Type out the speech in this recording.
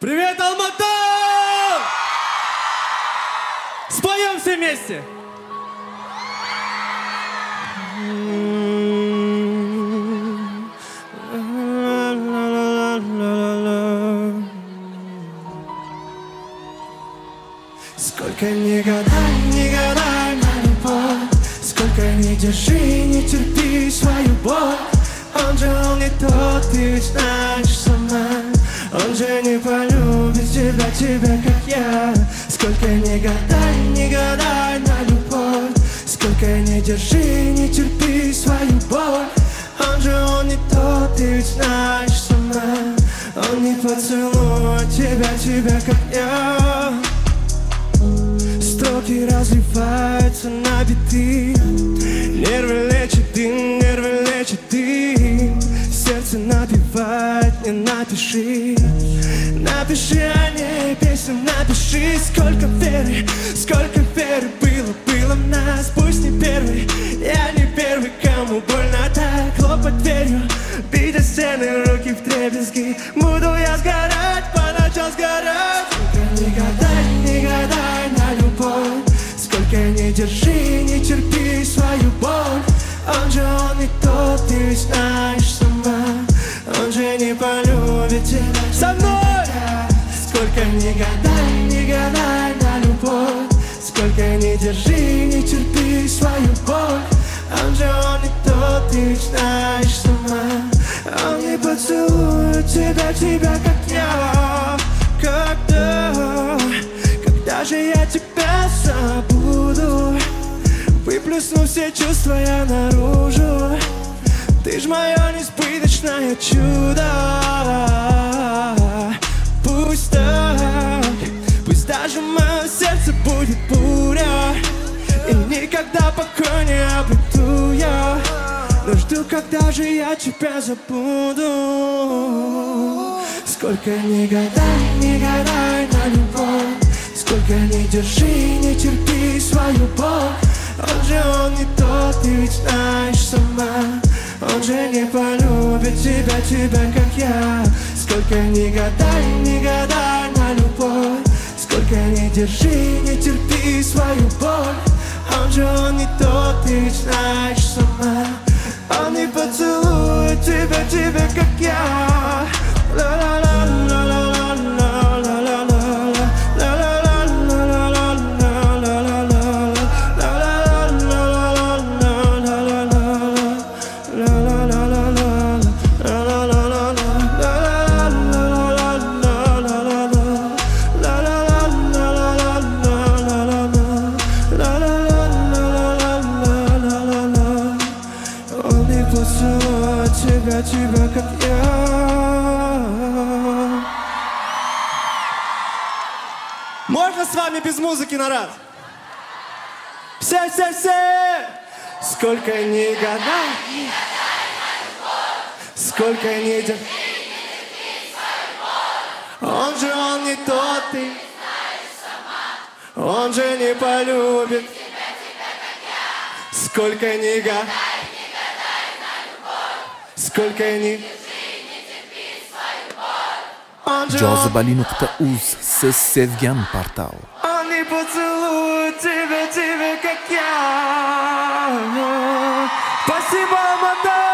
Привет, Алмата! Споем все вместе! Сколько не гадай на любовь, сколько не держи, не терпи свою боль. Он не тот, ты ведь знаешь сама. Он же не полюбит тебя, как я. Сколько не гадай на любовь, сколько не держи, не терпи свою боль. Он не тот, ты ведь знаешь сама. Он не поцелует тебя, как я. Строки разливаются на биты, нервы лечит дым. Сердце напевает, не напиши. Напиши о ней песню, напиши. Сколько веры было в нас. Пусть не первый, я не первый, кому больно так. Хлопать дверью, бить о стены, руки вдребезги. Буду я сгорать, по ночам сгорать. Сколько не гадай на любовь, сколько не держи, не терпи свою боль. Он не тот, ты ведь знаешь сама. Он же не полюбит тебя со мной. Сколько не гадай на любовь, сколько не держи, не терпи свою боль. Он не тот, ты ведь знаешь сама. Он не поцелует тебя, как я. Когда же я тебя забуду? Выплесну все чувства я наружу. Ты ж мое несбыточное чудо. Пусть так, пусть даже в моем сердце будет буря, и никогда покой не обрету я. Но жду, когда же я тебя забуду. Сколько не гадай на любовь, сколько не держи, не терпи свою боль. Он не тот, ты ведь знаешь сама. Он же не полюбит тебя, как я. Сколько не гадай на любовь, сколько не держи, не терпи свою боль. Он не тот, ты ведь знаешь сама. Он не поцелует тебя, как я. Тебя, как я. Можно с вами без музыки на раз? Все! Сколько не гадай, сколько не держи, он не тот, ты он же не полюбит тебя, как я. Сколько не гадай, сколько не Jazibali.uz siz sevgan portal. Он не поцелует тебя, как я. Спасибо, Алмата!